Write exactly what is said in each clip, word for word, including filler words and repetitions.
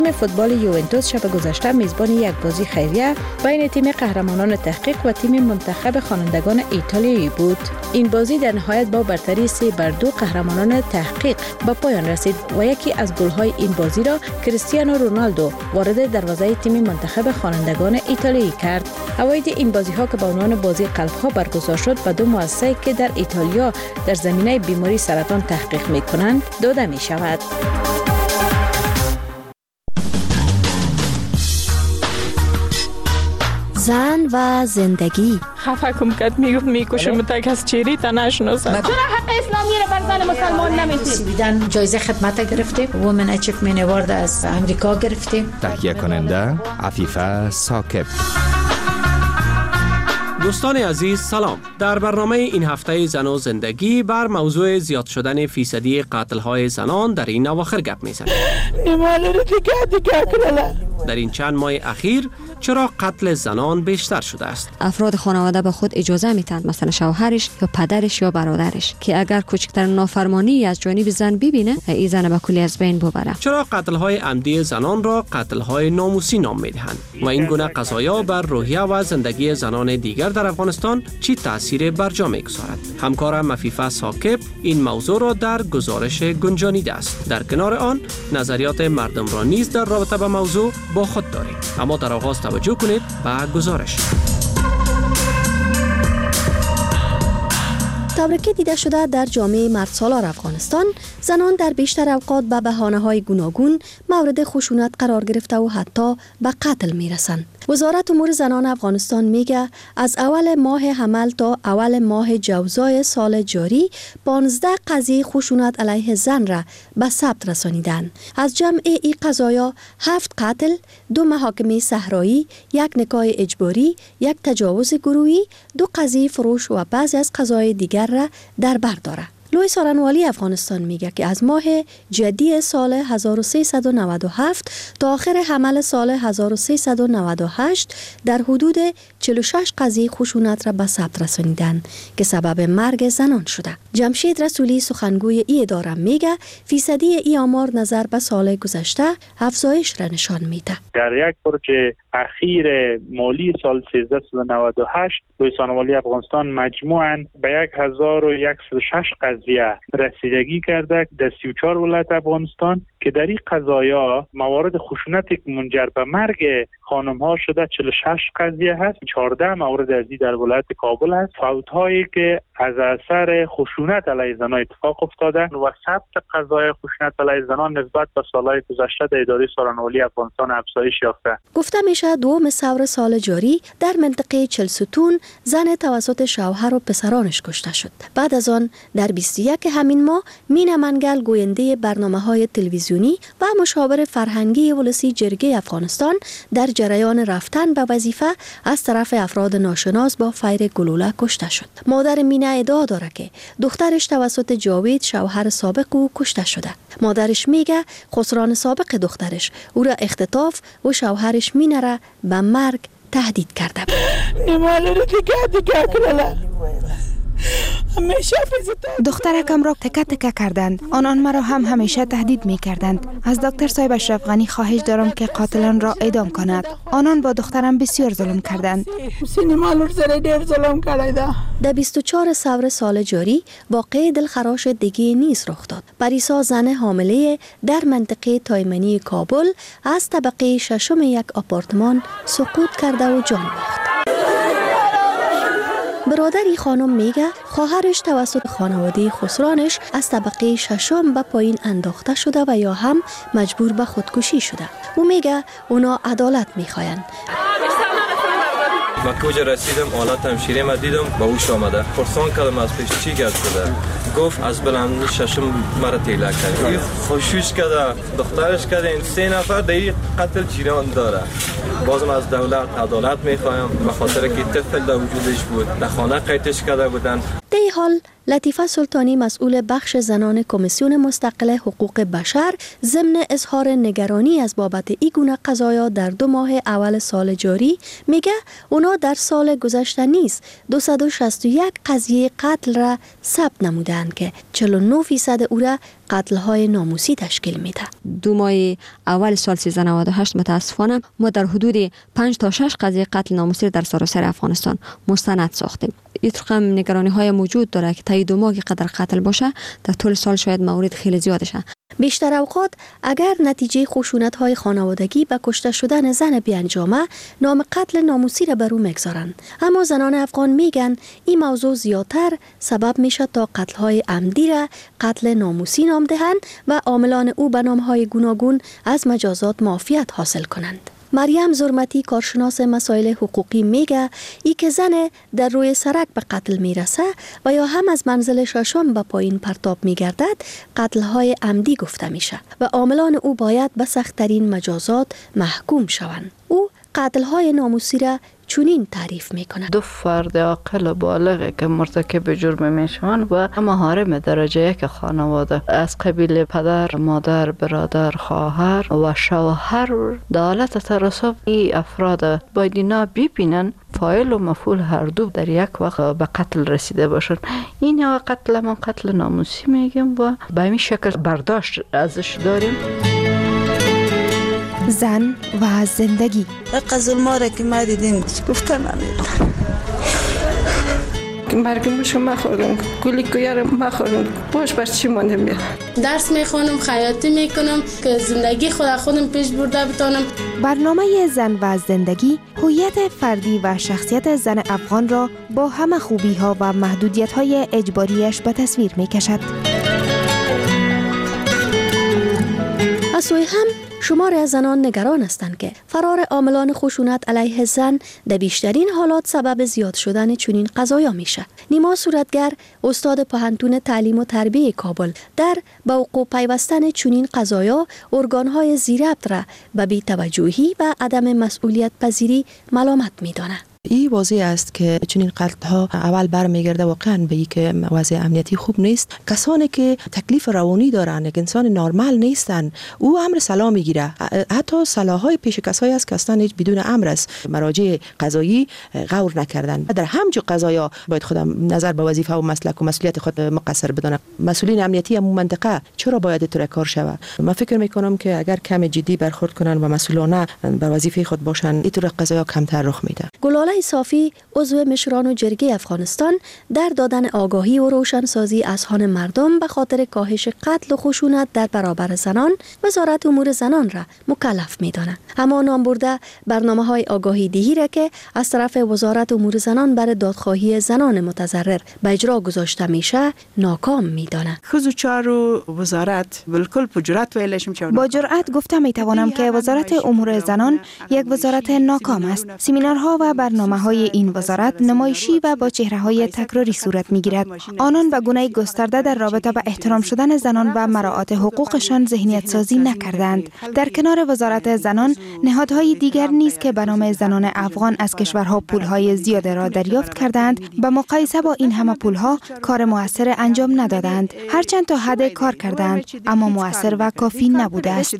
تیم فوتبال یوونتوس شب گذشته میزبان یک بازی خیریه بین تیم قهرمانان تحقیق و تیم منتخب خوانندگان ایتالیایی بود. این بازی در نهایت با برتری سه بر دو قهرمانان تحقیق به پایان رسید و یکی از گل‌های این بازی را کریستیانو رونالدو وارد دروازه تیم منتخب خوانندگان ایتالیایی کرد. فواید این بازی‌ها که به عنوان بازی قلب‌ها برگزار شد و دو مؤسسه‌ای که در ایتالیا در زمینه بیماری سرطان تحقیق می‌کنند داده می‌شود. زن و زندگی. خفه کم کد میگفت میکشم تا کس چیری تا نشناسم. چرا حق اسلامی رو بر زن مسلمان نمیدید؟ سویدن جایزه خدمت گرفتیم، وومن اچیومنت اوارد از امریکا گرفتیم. تهیه کننده عفیفه ثاقب. دوستان عزیز سلام. در برنامه این هفته زن و زندگی بر موضوع زیاد شدن فیصدی قتل‌های زنان در این اواخر گپ می‌زنیم. در این چند ماه اخیر چرا قتل زنان بیشتر شده است؟ افراد خانواده به خود اجازه میتند، مثلا شوهرش یا پدرش یا برادرش، که اگر کوچکتر نافرمانی از جانب زن ببینه این زن به کلی از بین ببره. چرا قتل‌های عمدی زنان را قتل‌های ناموسی نام میدهند و این گونه قضایا بر روحیه و زندگی زنان دیگر در افغانستان چی تأثیر بر جا می‌گذارد؟ همکارم عفیفه ثاقب این موضوع را در گزارش گنجانیده است. در کنار آن نظریات مردم را نیز در رابطه با موضوع با خود داریم. اما در آغاز توجه کنید به گزارش. طوری که دیده شده در جامعه مردسالار افغانستان، زنان در بیشتر اوقات به بهانه‌های گوناگون مورد خشونت قرار گرفته و حتی به قتل میرسند. وزارت امور زنان افغانستان میگه از اول ماه حمل تا اول ماه جوزای سال جاری پانزده قضیه خشونت علیه زن را به ثبت رسانیدن. از جمع این قضایا هفت قتل، دو محاکمه صحرایی، یک نکاح اجباری، یک تجاوز گروهی، دو قضیه فروش و بعضی از قضایای دیگر را در بر داره. لوی سارنوالی افغانستان میگه که از ماه جدی سال هزار و سیصد و نود و هفت تا آخر حمل سال هزار و سیصد و نود و هشت در حدود چهل و شش قضیه خشونت را به ثبت رسانیدن که سبب مرگ زنان شده. جمشید رسولی سخنگوی ای اداره میگه فیصدی ای آمار نظر به سال گذشته افزایش را نشان میده. در یک برج اخیر مالی سال سیزده و نود و هشت لوی سارنوالی افغانستان مجموعاً به یک هزار و صد و شش قضیه رسیدگی کرده در سی و چهار ولایت افغانستان که در این قضایا موارد خشونتی که منجر به مرگ خانم ها شده چهل و شش قضیه هست. چهارده مورد از این در ولایت کابل هست. فوت هایی که از اثر خشونت علیه زنان اتفاق افتاده و ثبت قضای خشونت علیه زنان نسبت به سالهای گذشته در اداره سارنوالی افغانستان افزایش یافته. گفته میشه دوم ثور سال جاری در منطقه چلستون زن توسط شوهر و پسرانش کشته شد. بعد از آن در بیست و یک همین ماه مینا منگل گوینده برنامه‌های تلویزیونی و مشاور فرهنگی ولسی جرگه افغانستان در جریان رفتن به وظیفه از طرف افراد ناشناس با فیر گلوله کشته شد. مادر مینا ادعا داره که دخترش توسط جاوید شوهر سابق او کشته شده. مادرش میگه خسران سابق دخترش او را اختطاف و شوهرش مینا را به مرگ تهدید کرده بود. دخترکم را تکه تکه کردند. آنان مرا هم همیشه تهدید می کردند. از دکتر صاحب اشرف غنی خواهش دارم که قاتلان را اعدام کند. آنان با دخترم بسیار ظلم کردند. در بیست و چهار ثور سال جاری واقعه دلخراش دیگه نیز رخ داد. پریسا زن حامله در منطقه تایمنی کابل از طبقه ششم یک آپارتمان سقوط کرده و جان باخت. برادری خانم میگه خواهرش توسط خانواده خسرانش از طبقه ششم به پایین انداخته شده و یا هم مجبور به خودکشی شده. او میگه اونا عدالت میخواین. من کجا رسیدم حالت همشیره ما دیدم با اوش آمده پرسان کردم از پیش چی گرد شده گفت از بلند ششم مرا تیله کرد خوشوش کرده دخترش کرده این سه نفر در قتل جیران داره. بازم از دولت عدالت میخوایم به خاطر که طفل در وجودش بود در خانه قیدش کرده بودن. در این حال لطیفه سلطانی مسئول بخش زنان کمیسیون مستقل حقوق بشر ضمن اظهار نگرانی از بابت این گونه قضایا در دو ماه اول سال جاری میگه اونا در سال گذشته نیز دویست و شصت و یک قضیه قتل را ثبت نمودند که چهل و نه درصد او را قتل‌های ناموسی تشکیل میده. دو ماه اول سال سیزده نود و هشت متاسفانه ما در حدود پنج تا شش قضیه قتل ناموسی در سراسر افغانستان مستند ساختیم. این رقم نگرانی های موجود داره که تا دو ماه قدر قتل باشه در طول سال شاید مورد خیلی زیادشه. بیشتر اوقات اگر نتیجه خشونت‌های خانوادگی به کشته شدن زن بیانجامه نام قتل ناموسی را بر او میگذارند، اما زنان افغان میگن این موضوع زیادتر سبب میشه تا قتل‌های عمدی را قتل ناموسی نام دهند و عاملان او به نام‌های گوناگون از مجازات معافیت حاصل کنند. مریم زرمتی کارشناس مسائل حقوقی میگه ای که زن در روی سرک به قتل میرسه و یا هم از منزل ششم به پایین پرتاب میگردد قتل‌های عمدی گفته میشه و عاملان او باید به سخت‌ترین مجازات محکوم شوند. او قتل‌های ناموسی را چنین تعریف میکنه: دو فرد عاقل بالغ که مرتکب جرم میشوند و محارم درجه یک خانواده از قبیل پدر، مادر، برادر، خواهر و شوهر در حالت تراسب این افراد باید اینا ببینن فاعل و مفعول هر دو در یک وقت به قتل رسیده باشند. این یا قتل ما قتل ناموسی میگیم و به این شکل برداشت ازش داریم. زن و زندگی قزل ماره که ما دیدیم گفتن نمیدن مرگم شما خوردم گلی کویارم ما خوردم باش بر چی مانده میاد. درس میخونم، خیاطی میکنم که زندگی خود خودم پیش برده بتونم. برنامه زن و زندگی هویت فردی و شخصیت زن افغان را با همه خوبی ها و محدودیت های اجباریش به تصویر میکشد. از سوی هم شمار از زنان نگران هستند که فرار عاملان خشونت علیه زن در بیشترین حالات سبب زیاد شدن چنین قضایا میشه. نیما صورتگر، استاد پوهنتون تعلیم و تربیه کابل، در به وقوع پیوستن چنین قضایا ارگانهای ذی‌ربط را به بی‌توجهی و عدم مسئولیت پذیری ملامت میدانه. این واضح است که چنین قتل ها اول برمیگرده واقعا به اینکه وضع امنیتی خوب نیست. کسانی که تکلیف روانی دارند، که انسان نرمال نیستند، او امر سلا میگیره. حتی سلاهای پیش کسایی است که اصلا هیچ بدون امر است مراجع قضایی غور نکردن. در همچون قضایا باید خودم نظر به وظیفه و مسلک و مسئولیت خود مقصر بدانم. مسئولین امنیتی هم منطقه چرا باید طور کار شود؟ من فکر میکنم که اگر کم جدی برخورد کنن و مسئولانه به وظیفه خود باشن، این طور قضایا کمتر رخ میده. گلاله صافی، عضو مشران و جرگه افغانستان، در دادن آگاهی و روشنسازی اذهان مردم به خاطر کاهش قتل و خشونت در برابر زنان وزارت امور زنان را مکلف می‌داند. اما نام برده برنامه‌های آگاهی دهی را که از طرف وزارت امور زنان برای دادخواهی زنان متضرر به اجرا گذاشته میشه ناکام می‌داند. خود چارو وزارت بالکل په جرأت ویلشم چون با جرأت گفتم میتوانم که وزارت امور زنان یک وزارت ناکام است. سمینارها و برنامه‌های این وزارت نمایشی و با چهره‌های تکراری صورت می‌گیرد. آنان به گونه گسترده در رابطه با احترام شدن زنان و مراعات حقوقشان ذهنیت سازی نکردند. در کنار وزارت زنان، نهادهای دیگر نیز که به نام زنان افغان از کشورها پول‌های زیاد را دریافت کردند، به مقایسه با این همه پول‌ها کار مؤثر انجام ندادند. هرچند تا حد کار کردند، اما مؤثر و کافی نبوده است.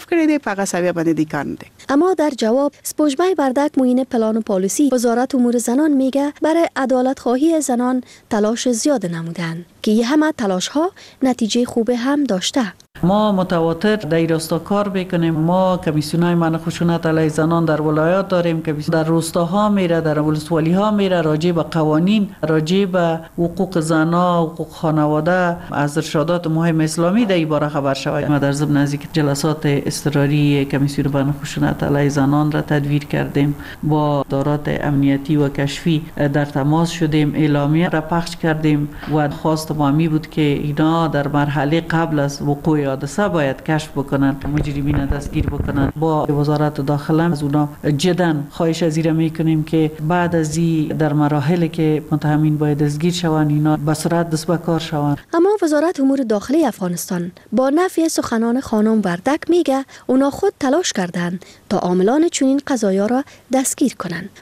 اما در جواب سپوجمای بردک معین پلان و پالیسی وزارت امور زنان میگه برای عدالت خواهی زنان تلاش زیاد نمودند که یه همه تلاش ها نتیجه خوب هم داشته. ما متواتر در راستا کار بکنیم. ما کمیسیونای منع خشونت علیه زنان در ولایات داریم که در روستاها میره، در ولسوالی ها میره، راجع به قوانین، راجع به حقوق زنا، حقوق خانواده، از ارشادات مهم اسلامی در این باره خبر شود. ما در ضمن از جلسات اضطراری کمیسیون منع خشونت علیه زنان را تدویر کردیم. با ادارات امنیتی و کشفی در تماس شدیم، اعلامیه را پخش کردیم و خواست ما می بود که اینا در مرحله قبل از وقوع حادثه باید کشف بکنن، مجرمین دستگیر بکنن. با وزارت داخله از اونا جدا خواهش از این میکنیم که بعد از این در مراحلی که متهمین باید دستگیر شوند، اینا به سرعت دست به کار شوند. اما وزارت امور داخلی افغانستان با نفی سخنان خانم وردک میگه اونا خود تلاش کردند تا عاملان چنین قضایا را دستگیر کنند. او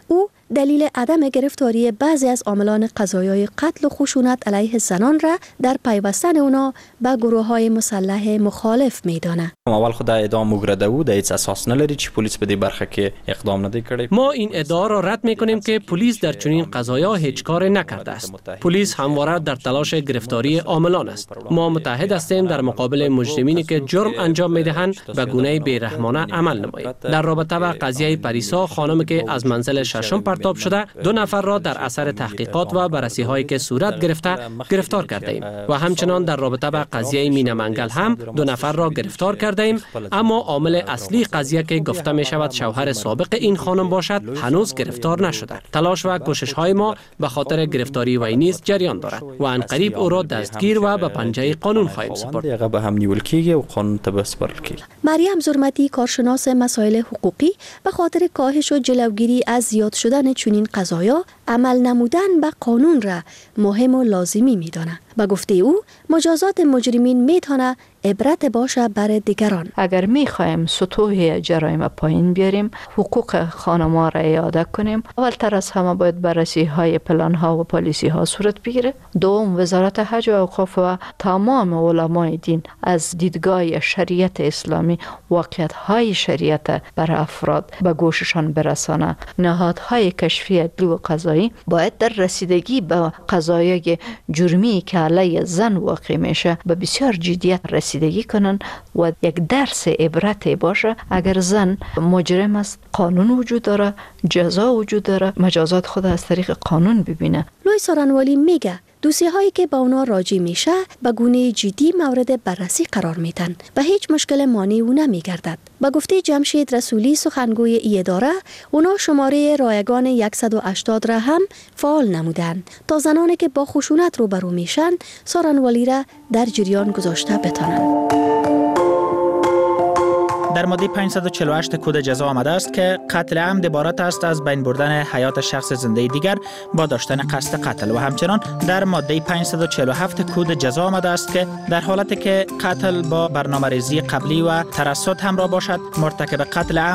دلیل عدم گرفتاری بعضی از عاملان قضایای قتل و خشونت علیه زنان را در پیوستن اونا به گروه‌های مسلح مخالف می‌دانه. اول خود ادعا مگرده بود، هیچ اساس نداره چی پلیس به دې برخه کې اقدام نده کړی. ما این ادعا را رد می‌کنیم که پلیس در چنین قضایا هیچ کار نکرده است. پلیس همواره در تلاش گرفتاری عاملان است. ما متحد هستیم در مقابل مجرمینی که جرم انجام می‌دهند به گونه بی‌رحمانه عمل نماییم. در رابطه با قضیه پریسا خانمی که از منزل ششم پرتاب شده، دو نفر را در اثر تحقیقات و بررسی‌هایی که صورت گرفته گرفتار کرده ایم و همچنان در رابطه با قضیه مینا منگل هم دو نفر را گرفتار کرده ایم، اما عامل اصلی قضیه که گفته می شود شوهر سابق این خانم باشد هنوز گرفتار نشده. تلاش و کوشش های ما به خاطر گرفتاری وی نیز جریان دارد و ان قریب او را دستگیر و به پنجه قانون خواهیم سپرد. به هم نیول کیږي او قانون ته بسپارل کیږي. مریم زرمتی، کارشناس مسائل حقوقی، به خاطر کاهش و جلوگیری از زیاد شدن چنین قضایا عمل نمودن به قانون را مهم و لازمی می‌داند. با گفته او مجازات مجرمین میتونه عبرت باشه برای دیگران. اگر میخوایم سطوح جرایم پایین بیاریم، حقوق خانم‌ها را اعاده کنیم، اولتر از همه باید بررسی های پلان ها و پالیسی ها صورت بگیره. دوم، وزارت حج و اوقاف و تمام علمای دین از دیدگاه شریعت اسلامی واقعیت های شریعت برای افراد به گوششان برسانه. نهادهای کشفی عدلی و قضایی باید در رسیدگی به قضایای جرمی که علیه زن واقع میشه به بسیار جدیت رسیدگی کنن و یک درس عبرت باشه. اگر زن مجرم است، قانون وجود داره، جزا وجود داره، مجازات خود از طریق قانون ببینه. لوی سارنوالی میگه دوسیه هایی که با اونا راجع میشه به گونه جدی مورد بررسی قرار میدن و هیچ مشکل مانعی او نمیگردد. با گفته جمشید رسولی، سخنگوی ای اداره، اونا شماره رایگان صد و هشتاد را هم فعال نمودن تا زنانی که با خشونت روبرو میشن سارنوالی را در جریان گذاشته بتانند. در ماده پانصد و چهل و هشت کد جزا آمده است که قتل عمد عبارت است از بین بردن حیات شخص زنده دیگر با داشتن قصد قتل و همچنان در ماده پانصد و چهل و هفت کد جزا آمده است که در حالتی که قتل با برنامه‌ریزی قبلی و ترصد همراه باشد، مرتکب قتل عمد